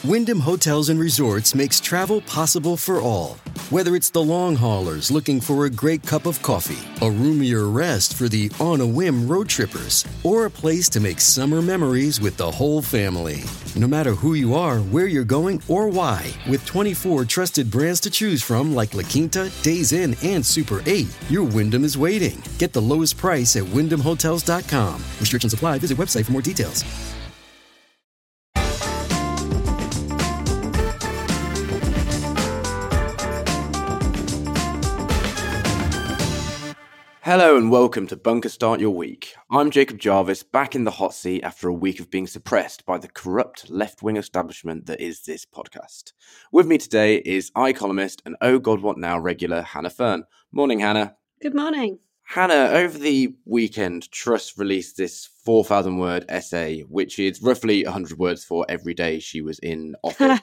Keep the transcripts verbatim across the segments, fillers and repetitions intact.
Wyndham Hotels and Resorts makes travel possible for all. Whether it's the long haulers looking for a great cup of coffee, a roomier rest for the on-a-whim road trippers, or a place to make summer memories with the whole family. No matter who you are, where you're going, or why, with twenty-four trusted brands to choose from like La Quinta, Days Inn, and Super eight, your Wyndham is waiting. Get the lowest price at wyndham hotels dot com. Restrictions apply. Visit website for more details. Hello and welcome to Bunker Start Your Week. I'm Jacob Jarvis, back in the hot seat after a week of being suppressed by the corrupt left-wing establishment that is this podcast. With me today is iColumnist and Oh God What Now regular Hannah Fern. Morning, Hannah. Good morning. Hannah, over the weekend, Truss released this four thousand word essay, which is roughly one hundred words for every day she was in office.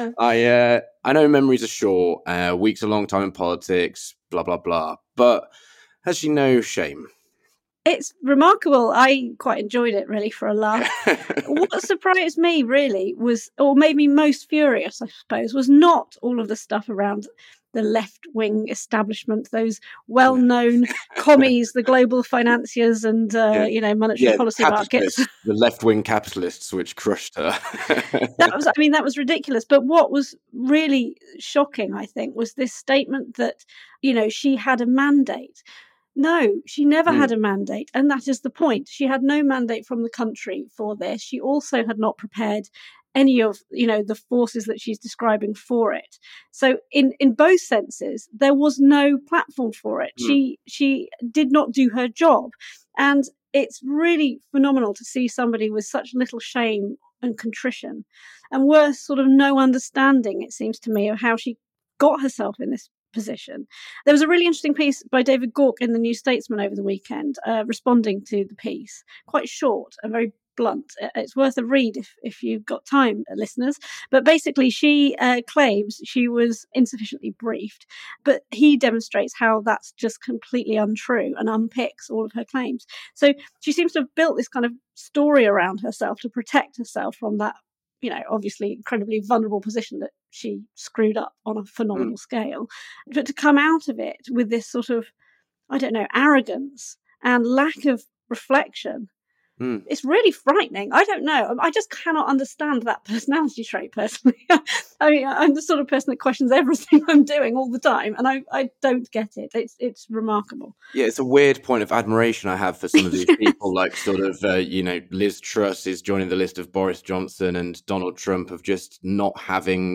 I uh, I know memories are short, uh, weeks a long time in politics, blah, blah, blah, but has she no shame? It's remarkable. I quite enjoyed it, really, for a laugh. What surprised me, really, was, or made me most furious, I suppose, was not all of the stuff around the left-wing establishment, those well-known commies, the global financiers and, uh, yeah. you know, monetary yeah, policy markets. The left-wing capitalists, which crushed her. That was, I mean, that was ridiculous. But what was really shocking, I think, was this statement that, you know, she had a mandate. No, she never mm. had a mandate. And that is the point. She had no mandate from the country for this. She also had not prepared any of, you know, the forces that she's describing for it. So in, in both senses, there was no platform for it. Mm. She she did not do her job. And it's really phenomenal to see somebody with such little shame and contrition and worse, sort of no understanding, it seems to me, of how she got herself in this position. There was a really interesting piece by David Gauke in the New Statesman over the weekend, uh, responding to the piece. Quite short and very blunt. It's worth a read if, if you've got time, listeners. But basically, she uh, claims she was insufficiently briefed, but he demonstrates how that's just completely untrue and unpicks all of her claims. So she seems to have built this kind of story around herself to protect herself from that, you know, obviously incredibly vulnerable position that she screwed up on a phenomenal mm. scale. But to come out of it with this sort of, I don't know, arrogance and lack of reflection, mm. it's really frightening. I don't know. I just cannot understand that personality trait, personally. I mean, I'm the sort of person that questions everything I'm doing all the time, and I, I don't get it. It's it's remarkable. Yeah, it's a weird point of admiration I have for some of these people, like sort of, uh, you know, Liz Truss is joining the list of Boris Johnson and Donald Trump of just not having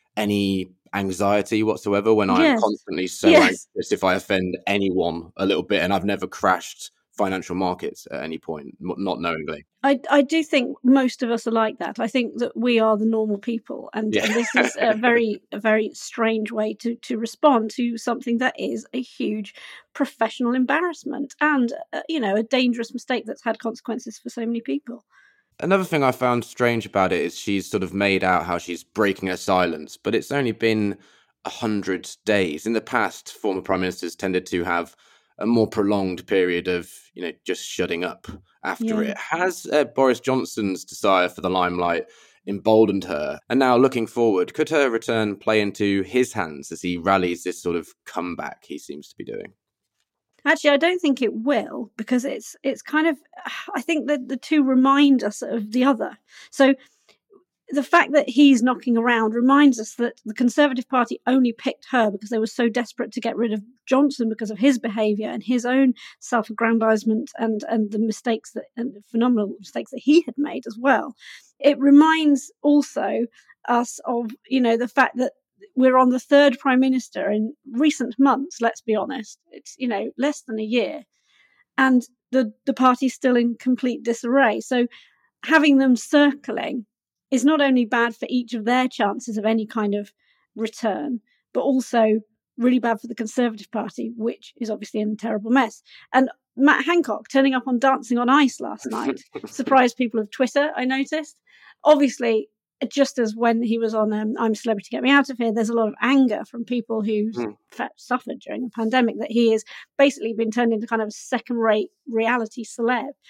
any anxiety whatsoever when yes. I'm constantly so yes. anxious if I offend anyone a little bit, and I've never crashed financial markets at any point, not knowingly. I, I do think most of us are like that. I think that we are the normal people, and, yeah. and this is a very, a very strange way to, to respond to something that is a huge professional embarrassment and, uh, you know, a dangerous mistake that's had consequences for so many people. Another thing I found strange about it is she's sort of made out how she's breaking her silence, but it's only been a hundred days. In the past, former prime ministers tended to have a more prolonged period of, you know, just shutting up after yeah. it. Has uh, Boris Johnson's desire for the limelight emboldened her? And now looking forward, could her return play into his hands as he rallies this sort of comeback he seems to be doing? Actually, I don't think it will, because it's it's kind of, I think that the two remind us of the other. So the fact that he's knocking around reminds us that the Conservative Party only picked her because they were so desperate to get rid of Johnson because of his behaviour and his own self-aggrandisement and, and the mistakes that, and the phenomenal mistakes that he had made as well. It reminds also us of, you know, the fact that we're on the third prime minister in recent months, let's be honest. It's, you know, less than a year. And the, the party's still in complete disarray. So having them circling is not only bad for each of their chances of any kind of return, but also really bad for the Conservative Party, which is obviously in a terrible mess. And Matt Hancock turning up on Dancing on Ice last night surprised people of Twitter, I noticed. Obviously, just as when he was on um, I'm a Celebrity, Get Me Out of Here, there's a lot of anger from people who mm. suffered during the pandemic that he has basically been turned into kind of a second-rate reality celeb.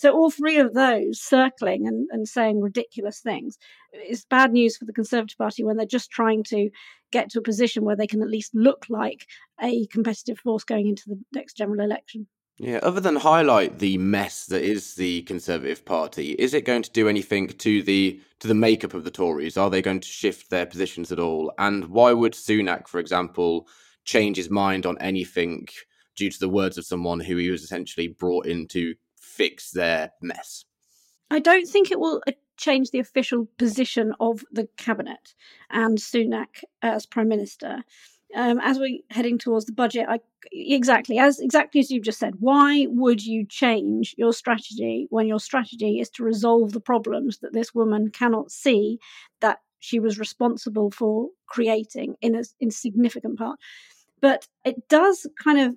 So all three of those circling and, and saying ridiculous things is bad news for the Conservative Party when they're just trying to get to a position where they can at least look like a competitive force going into the next general election. Yeah, other than highlight the mess that is the Conservative Party, is it going to do anything to the to the makeup of the Tories? Are they going to shift their positions at all? And why would Sunak, for example, change his mind on anything due to the words of someone who he was essentially brought in to fix their mess? I don't think it will change the official position of the cabinet and Sunak as Prime Minister. Um, as we're heading towards the budget, I, exactly as exactly as you've just said, why would you change your strategy when your strategy is to resolve the problems that this woman cannot see that she was responsible for creating in a in significant part? But it does kind of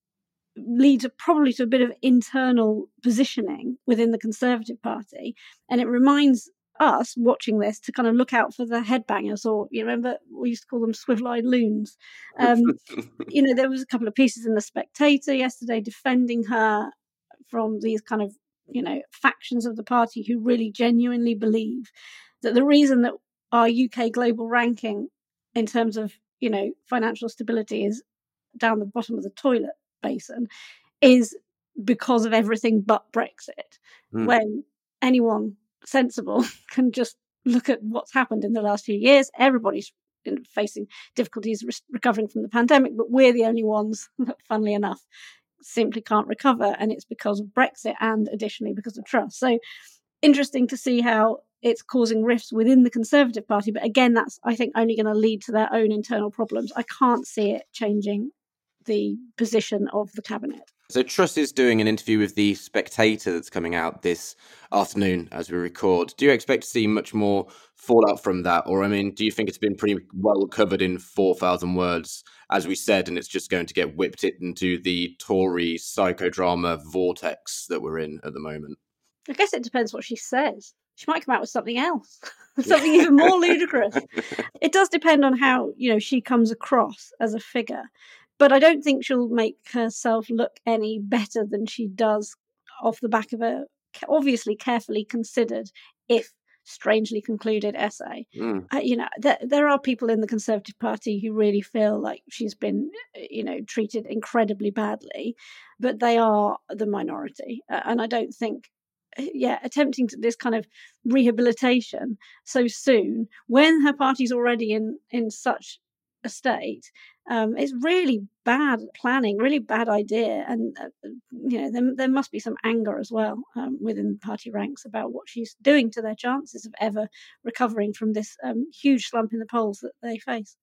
lead to probably to a bit of internal positioning within the Conservative Party, and it reminds us watching this to kind of look out for the headbangers, or you remember we used to call them swivel-eyed loons. Um, you know, there was a couple of pieces in the Spectator yesterday defending her from these kind of, you know, factions of the party who really genuinely believe that the reason that our U K global ranking in terms of, you know, financial stability is down the bottom of the toilet basin is because of everything but Brexit. Mm. When anyone sensible can just look at what's happened in the last few years. Everybody's facing difficulties re- recovering from the pandemic, but we're the only ones that, funnily enough, simply can't recover, and it's because of Brexit and additionally because of Truss. So interesting to see how it's causing rifts within the Conservative Party, but again, that's, I think, only going to lead to their own internal problems. I can't see it changing the position of the cabinet. So Truss is doing an interview with The Spectator that's coming out this afternoon as we record. Do you expect to see much more fallout from that? Or, I mean, do you think it's been pretty well covered in four thousand words, as we said, and it's just going to get whipped into the Tory psychodrama vortex that we're in at the moment? I guess it depends what she says. She might come out with something else, something even more ludicrous. It does depend on how, you know, she comes across as a figure. But I don't think she'll make herself look any better than she does off the back of a obviously carefully considered, if strangely concluded, essay. Mm. Uh, you know, there, there are people in the Conservative Party who really feel like she's been, you know, treated incredibly badly, but they are the minority. Uh, and I don't think, yeah, attempting to, this kind of rehabilitation so soon when her party's already in, in such a state, um, it's really bad planning, really bad idea, and uh, you know there, there must be some anger as well um, within party ranks about what she's doing to their chances of ever recovering from this um, huge slump in the polls that they face.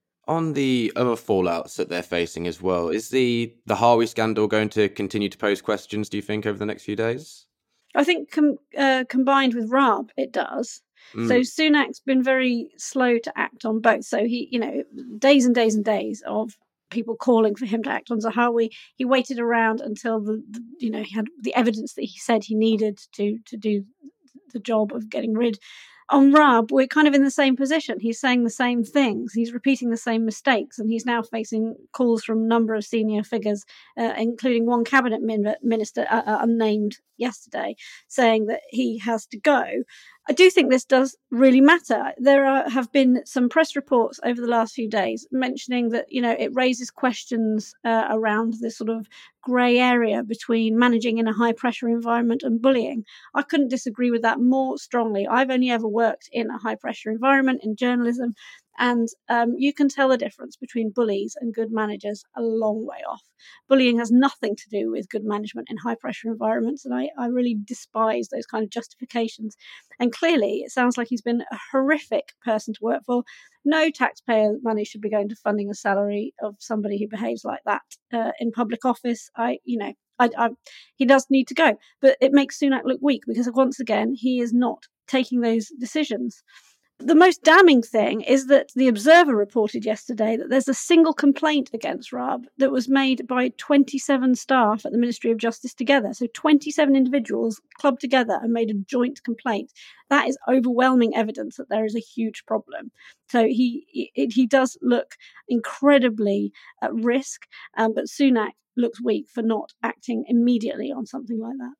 On the other fallouts that they're facing as well, is the the Harvey scandal going to continue to pose questions, do you think, over the next few days? I think com- uh, combined with Raab, it does. Mm. So Sunak's been very slow to act on both. So he, you know, days and days and days of people calling for him to act on Zahawi. He waited around until the, the you know, he had the evidence that he said he needed to to do the job of getting rid. On Raab, we're kind of in the same position. He's saying the same things. He's repeating the same mistakes, and he's now facing calls from a number of senior figures, uh, including one cabinet min- minister, uh, uh, unnamed yesterday, saying that he has to go. I do think this does really matter. There are, have been some press reports over the last few days mentioning that, you know, it raises questions uh, around this sort of grey area between managing in a high pressure environment and bullying. I couldn't disagree with that more strongly. I've only ever worked in a high pressure environment in journalism, and um, you can tell the difference between bullies and good managers a long way off. Bullying has nothing to do with good management in high pressure environments, and I, I really despise those kind of justifications. And clearly, it sounds like he's been a horrific person to work for. No taxpayer money should be going to funding a salary of somebody who behaves like that uh, in public office. I, you know, I, I, he does need to go, but it makes Sunak look weak because once again, he is not taking those decisions. The most damning thing is that the Observer reported yesterday that there's a single complaint against Raab that was made by twenty-seven staff at the Ministry of Justice together. So twenty-seven individuals clubbed together and made a joint complaint. That is overwhelming evidence that there is a huge problem. So he he, he does look incredibly at risk, um, but Sunak looks weak for not acting immediately on something like that.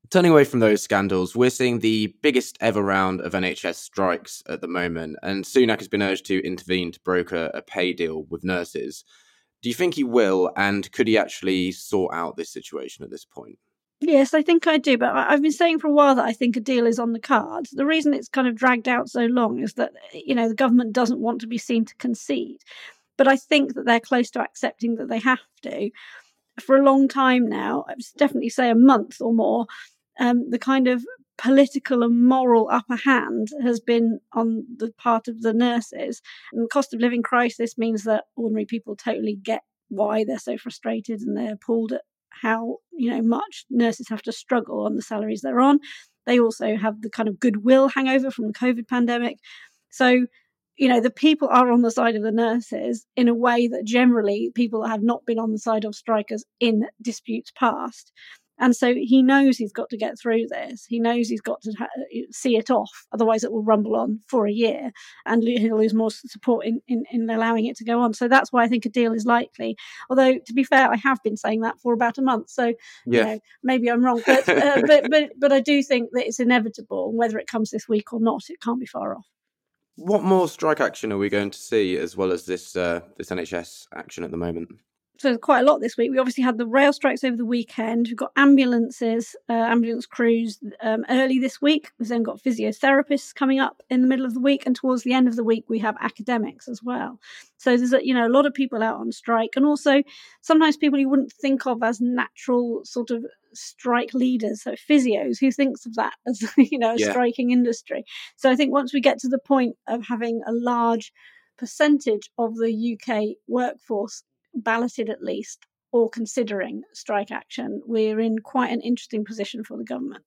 Turning away from those scandals, we're seeing the biggest ever round of N H S strikes at the moment, and Sunak has been urged to intervene to broker a pay deal with nurses. Do you think he will, and could he actually sort out this situation at this point? Yes, I think I do, but I've been saying for a while that I think a deal is on the cards. The reason it's kind of dragged out so long is that, you know, the government doesn't want to be seen to concede. But I think that they're close to accepting that they have to. For a long time now, I would definitely say a month or more, um, the kind of political and moral upper hand has been on the part of the nurses. And the cost of living crisis means that ordinary people totally get why they're so frustrated and they're appalled at how, you know, much nurses have to struggle on the salaries they're on. They also have the kind of goodwill hangover from the COVID pandemic. So, you know, the people are on the side of the nurses in a way that generally people have not been on the side of strikers in disputes past. And so he knows he's got to get through this. He knows he's got to ha- see it off. Otherwise, it will rumble on for a year and he'll lose more support in, in, in allowing it to go on. So that's why I think a deal is likely. Although, to be fair, I have been saying that for about a month. So, yeah. you know, maybe I'm wrong. But, uh, but, but, but I do think that it's inevitable. And whether it comes this week or not, it can't be far off. What more strike action are we going to see, as well as this uh, this N H S action at the moment? So quite a lot this week. We obviously had the rail strikes over the weekend. We've got ambulances, uh, ambulance crews um, early this week. We've then got physiotherapists coming up in the middle of the week. And towards the end of the week, we have academics as well. So there's a, you know, a lot of people out on strike. And also sometimes people you wouldn't think of as natural sort of strike leaders. So physios, who thinks of that as, you know, a yeah. striking industry? So I think once we get to the point of having a large percentage of the U K workforce balloted at least, or considering strike action, we're in quite an interesting position for the government.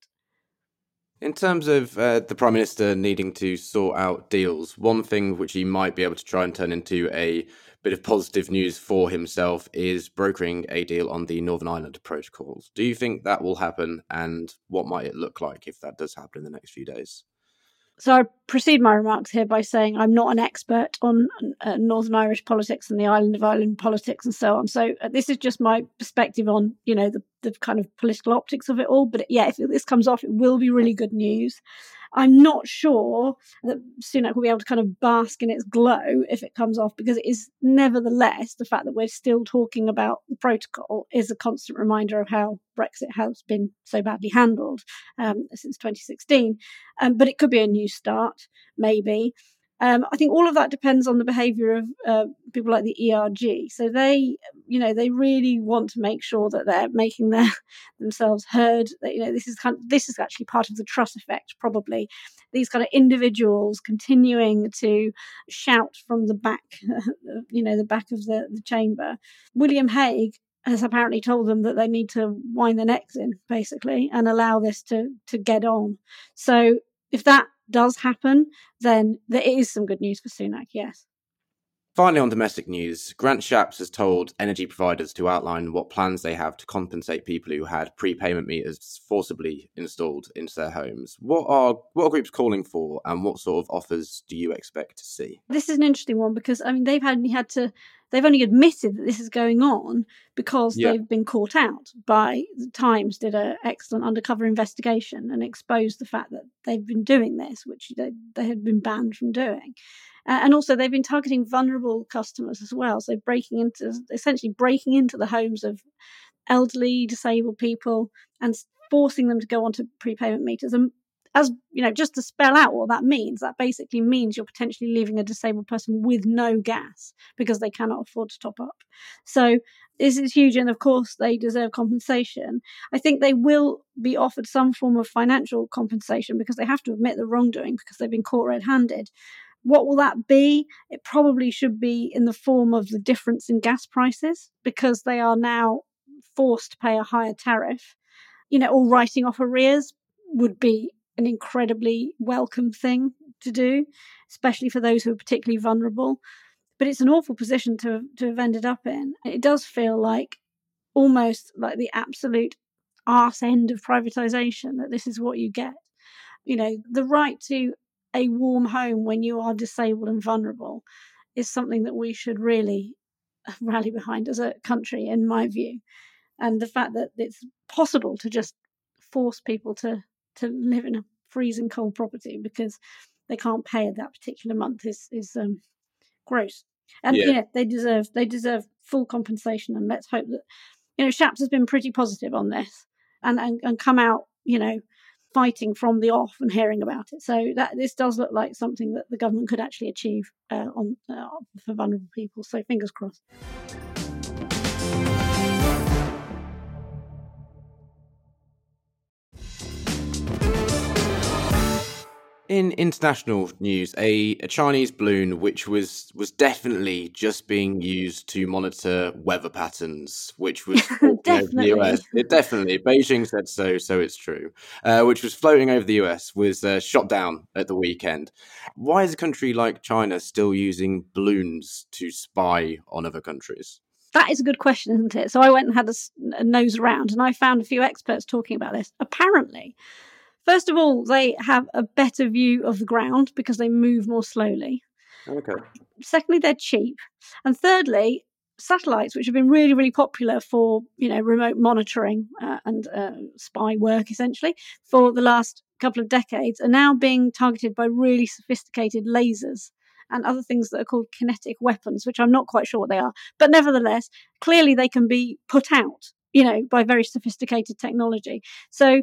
In terms of uh, the Prime Minister needing to sort out deals, one thing which he might be able to try and turn into a bit of positive news for himself is brokering a deal on the Northern Ireland protocols. Do you think that will happen, and what might it look like if that does happen in the next few days? So I proceed my remarks here by saying I'm not an expert on uh, Northern Irish politics and the island of Ireland politics and so on. So uh, this is just my perspective on, you know, the, the kind of political optics of it all. But yeah, if this comes off, it will be really good news. I'm not sure that Sunak will be able to kind of bask in its glow if it comes off, because it is nevertheless the fact that we're still talking about the protocol is a constant reminder of how Brexit has been so badly handled um, since twenty sixteen. Um, but it could be a new start, maybe. Um, I think all of that depends on the behaviour of uh, people like the E R G. So they, you know, they really want to make sure that they're making their themselves heard. That, you know, this is kind of, this is actually part of the Truss effect, probably. These kind of individuals continuing to shout from the back, you know, the back of the, the chamber. William Hague has apparently told them that they need to wind their necks in, basically, and allow this to to get on. So if that does happen, then there is some good news for Sunak, yes. Finally, on domestic news, Grant Shapps has told energy providers to outline what plans they have to compensate people who had prepayment meters forcibly installed into their homes. What are what are groups calling for, and what sort of offers do you expect to see? This is an interesting one because, I mean, they've only had to, they've only admitted that this is going on because yeah. they've been caught out by the Times did an excellent undercover investigation and exposed the fact that they've been doing this, which they, they had been banned from doing. Uh, and also they've been targeting vulnerable customers as well. So breaking into, essentially breaking into the homes of elderly, disabled people and forcing them to go onto prepayment meters. And as you know, just to spell out what that means, that basically means you're potentially leaving a disabled person with no gas because they cannot afford to top up. So this is huge. And of course, they deserve compensation. I think they will be offered some form of financial compensation because they have to admit the wrongdoing because they've been caught red-handed. What will that be? It probably should be in the form of the difference in gas prices because they are now forced to pay a higher tariff. You know, or writing off arrears would be an incredibly welcome thing to do, especially for those who are particularly vulnerable. But it's an awful position to, to have ended up in. It does feel like almost like the absolute arse end of privatisation, that this is what you get. You know, the right to a warm home when you are disabled and vulnerable is something that we should really rally behind as a country, in my view. And the fact that it's possible to just force people to to live in a freezing cold property because they can't pay that particular month is is um, gross. And Yeah. yeah, they deserve they deserve full compensation. And let's hope that, you know, Shapps has been pretty positive on this and and, and come out, you know, fighting from the off and hearing about it. So that this does look like something that the government could actually achieve uh, on uh, for vulnerable people. So fingers crossed. In international news, a, a Chinese balloon which was was definitely just being used to monitor weather patterns, which was floating over the U S. Definitely. It definitely, Beijing said so, so it's true. Uh, which was floating over the U S, was uh, shot down at the weekend. Why is a country like China still using balloons to spy on other countries? That is a good question, isn't it? So I went and had a, s- a nose around, and I found a few experts talking about this. Apparently, first of all, they have a better view of the ground because they move more slowly. Okay. Secondly, they're cheap. And thirdly, satellites, which have been really, really popular for, you know, remote monitoring uh, and uh, spy work, essentially, for the last couple of decades, are now being targeted by really sophisticated lasers and other things that are called kinetic weapons, which I'm not quite sure what they are. But nevertheless, clearly they can be put out, you know, by very sophisticated technology. So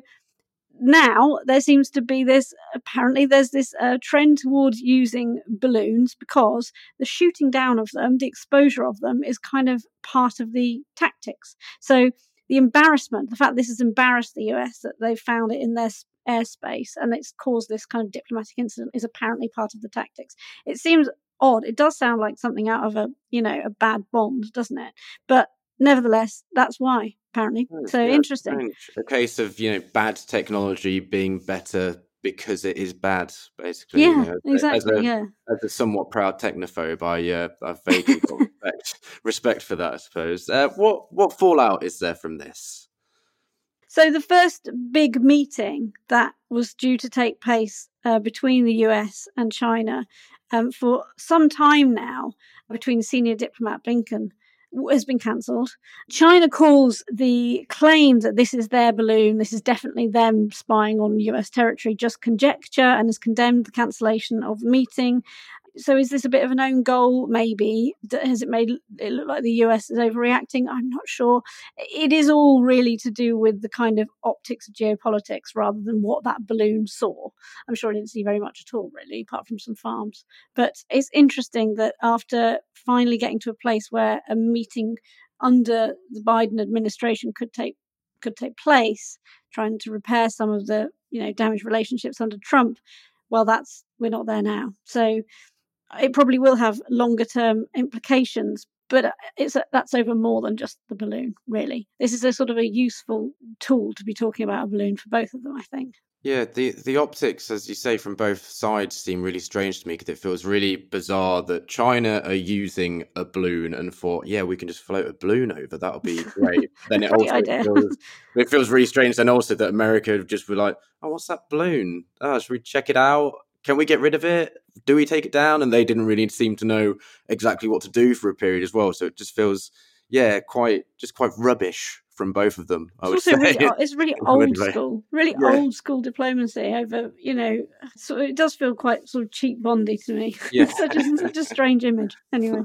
now there seems to be this, apparently there's this uh, trend towards using balloons because the shooting down of them, the exposure of them is kind of part of the tactics. So the embarrassment, the fact this has embarrassed the U S that they've found it in their airspace and it's caused this kind of diplomatic incident is apparently part of the tactics. It seems odd. It does sound like something out of a, you know, a bad Bond, doesn't it? But nevertheless, that's why, apparently. Hmm, So yeah, interesting. strange. A case of, you know, bad technology being better because it is bad, basically. You Yeah, know, as a, as exactly. a Yeah. as a somewhat proud technophobe, I uh, I vaguely got respect respect for that, I suppose. Uh, what what fallout is there from this? So the first big meeting that was due to take place uh, between the U S and China um, for some time now, between senior diplomat Blinken, has been cancelled. China calls the claim that this is their balloon, this is definitely them spying on U S territory, just conjecture, and has condemned the cancellation of the meeting. So is this a bit of an own goal? Maybe. Has it made it look like the U S is overreacting? I'm not sure. It is all really to do with the kind of optics of geopolitics rather than what that balloon saw. I'm sure I didn't see very much at all, really, apart from some farms. But it's interesting that after finally getting to a place where a meeting under the Biden administration could take could take place, trying to repair some of the, you know, damaged relationships under Trump, well, that's we're not there now. So it probably will have longer term implications, but it's a, that's over more than just the balloon, really. This is a sort of a useful tool to be talking about a balloon for both of them, I think. Yeah, the the optics, as you say, from both sides seem really strange to me because it feels really bizarre that China are using a balloon and thought, yeah, we can just float a balloon over. That'll be great. Then it Great also idea. feels it feels really strange. Then also that America just were like, oh, what's that balloon? Oh, should we check it out? Can we get rid of it? Do we take it down? And they didn't really seem to know exactly what to do for a period as well. So it just feels, yeah, quite just quite rubbish from both of them, I It's would also say. really, o- it's really in a weird old way. school, really Yeah. old school diplomacy over, you know, so it does feel quite sort of cheap Bondy to me. Yeah. such, a, such a strange image. Anyway.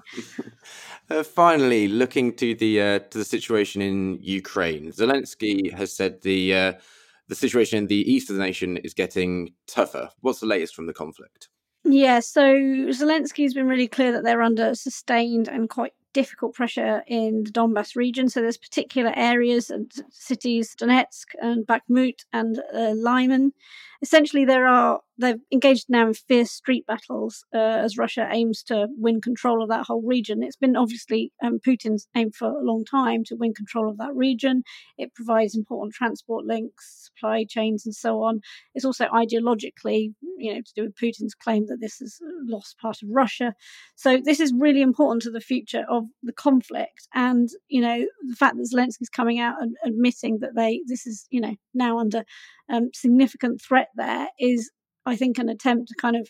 Uh, finally, looking to the uh, to the situation in Ukraine, Zelensky has said the uh, the situation in the east of the nation is getting tougher. What's the latest from the conflict? Yeah, so Zelensky's been really clear that they're under sustained and quite difficult pressure in the Donbass region. So there's particular areas and cities, Donetsk and Bakhmut and uh, Lyman. Essentially, there are they've engaged now in fierce street battles uh, as Russia aims to win control of that whole region. It's been obviously um, Putin's aim for a long time to win control of that region. It provides important transport links, supply chains, and so on. It's also ideologically, you know, to do with Putin's claim that this is a lost part of Russia. So this is really important to the future of the conflict. And, you know, the fact that Zelensky's coming out and admitting that they this is, you know, now under um, significant threat there is, I think, an attempt to kind of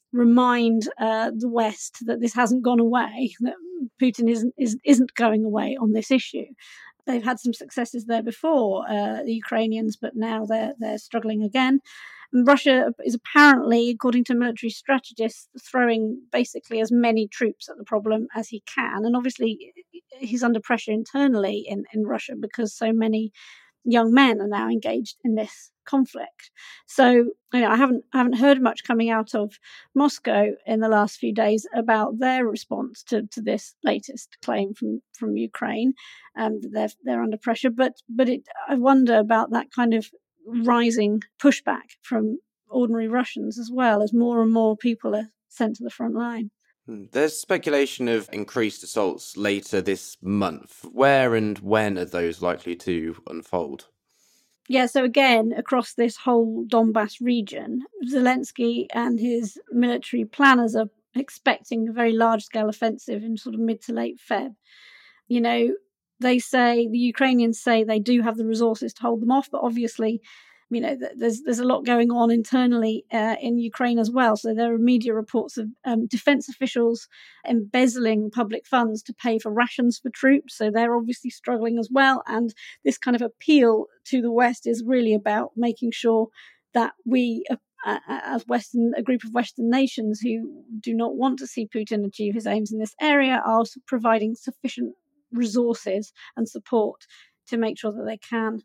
remind uh, the West that this hasn't gone away, that Putin isn't, isn't, isn't going away on this issue. they've had some successes there before, uh, the Ukrainians, but now they're they're struggling again. And Russia is apparently, according to military strategists, throwing basically as many troops at the problem as he can. And obviously, he's under pressure internally in, in Russia because so many young men are now engaged in this conflict. So, you know, I haven't I haven't heard much coming out of Moscow in the last few days about their response to, to this latest claim from, from Ukraine, um, that they're they're under pressure. But but it, I wonder about that kind of rising pushback from ordinary Russians as well, as more and more people are sent to the front line. There's speculation of increased assaults later this month. Where and when are those likely to unfold? Yeah, so again, across this whole Donbass region, Zelensky and his military planners are expecting a very large-scale offensive in sort of mid to late February. You know, they say, the Ukrainians say they do have the resources to hold them off, but obviously, you know, there's there's a lot going on internally uh, in Ukraine as well. So there are media reports of um, defense officials embezzling public funds to pay for rations for troops. So they're obviously struggling as well. And this kind of appeal to the West is really about making sure that we, uh, as Western, a group of Western nations who do not want to see Putin achieve his aims in this area, are providing sufficient resources and support to make sure that they can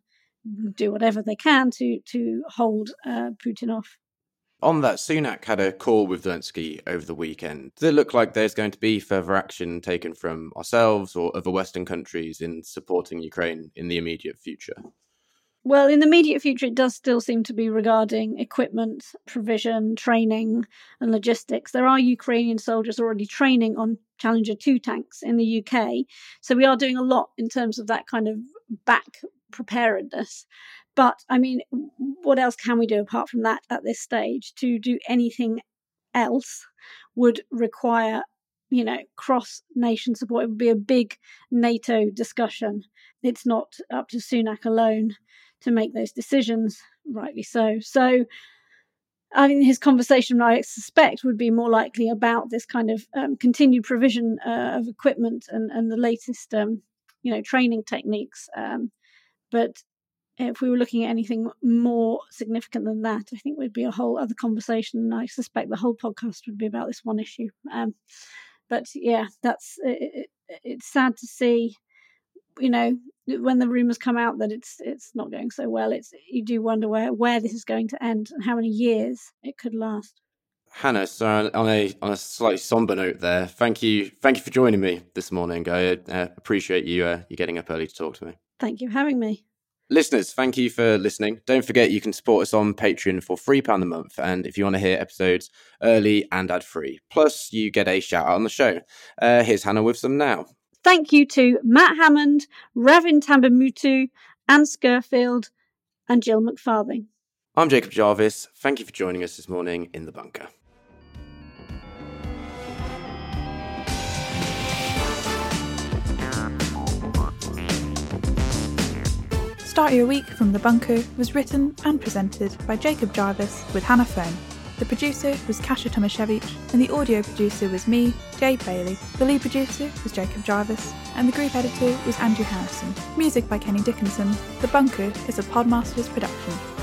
do whatever they can to to hold uh, Putin off. On that, Sunak had a call with Zelensky over the weekend. Does it look like there's going to be further action taken from ourselves or other Western countries in supporting Ukraine in the immediate future? Well, in the immediate future, it does still seem to be regarding equipment, provision, training and logistics. There are Ukrainian soldiers already training on Challenger two tanks in the U K. So we are doing a lot in terms of that kind of back preparedness. But, I mean, what else can we do apart from that at this stage? To do anything else would require, you know, cross-nation support. It would be a big NATO discussion. It's not up to Sunak alone to make those decisions, rightly so. So I think his conversation, I suspect, would be more likely about this kind of um, continued provision uh, of equipment and, and the latest, um, you know, training techniques. Um, but if we were looking at anything more significant than that, I think would be a whole other conversation. And I suspect the whole podcast would be about this one issue. Um, but yeah, that's it, it, it's sad to see. You know, when the rumours come out that it's it's not going so well, it's you do wonder where, where this is going to end and how many years it could last. Hannah, so on a on a slightly somber note there, thank you thank you for joining me this morning. I uh, appreciate you uh, you getting up early to talk to me. Thank you for having me. Listeners, thank you for listening. Don't forget you can support us on Patreon for three pounds a month, and if you want to hear episodes early and ad-free. Plus, you get a shout-out on the show. Uh, here's Hannah with some now. Thank you to Matt Hammond, Ravin Tambamutu, Anne Scurfield, and Jill McFarthing. I'm Jacob Jarvis. Thank you for joining us this morning in The Bunker. Start Your Week from The Bunker was written and presented by Jacob Jarvis with Hannah Fone. The producer was Kasia Tomaszewicz, and the audio producer was me, Jade Bailey. The lead producer was Jacob Jarvis, and the group editor was Andrew Harrison. Music by Kenny Dickinson. The Bunker is a Podmasters production.